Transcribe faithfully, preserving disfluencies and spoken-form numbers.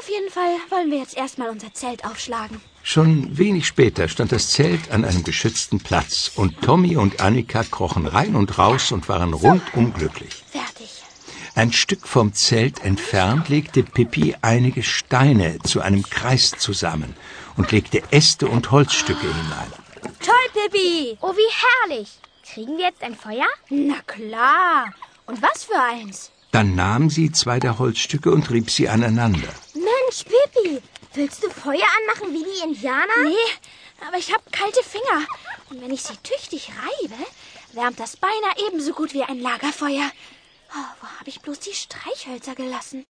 Auf jeden Fall wollen wir jetzt erstmal unser Zelt aufschlagen. Schon wenig später stand das Zelt an einem geschützten Platz und Tommy und Annika krochen rein und raus und waren rundum glücklich. Fertig. Ein Stück vom Zelt entfernt legte Pippi einige Steine zu einem Kreis zusammen und legte Äste und Holzstücke hinein. Toll, Pippi! Oh, wie herrlich. Kriegen wir jetzt ein Feuer? Na klar. Und was für eins? Dann nahm sie zwei der Holzstücke und rieb sie aneinander. Mensch, Pippi, willst du Feuer anmachen wie die Indianer? Nee, aber ich habe kalte Finger. Und wenn ich sie tüchtig reibe, wärmt das beinahe ebenso gut wie ein Lagerfeuer. Oh, wo habe ich bloß die Streichhölzer gelassen?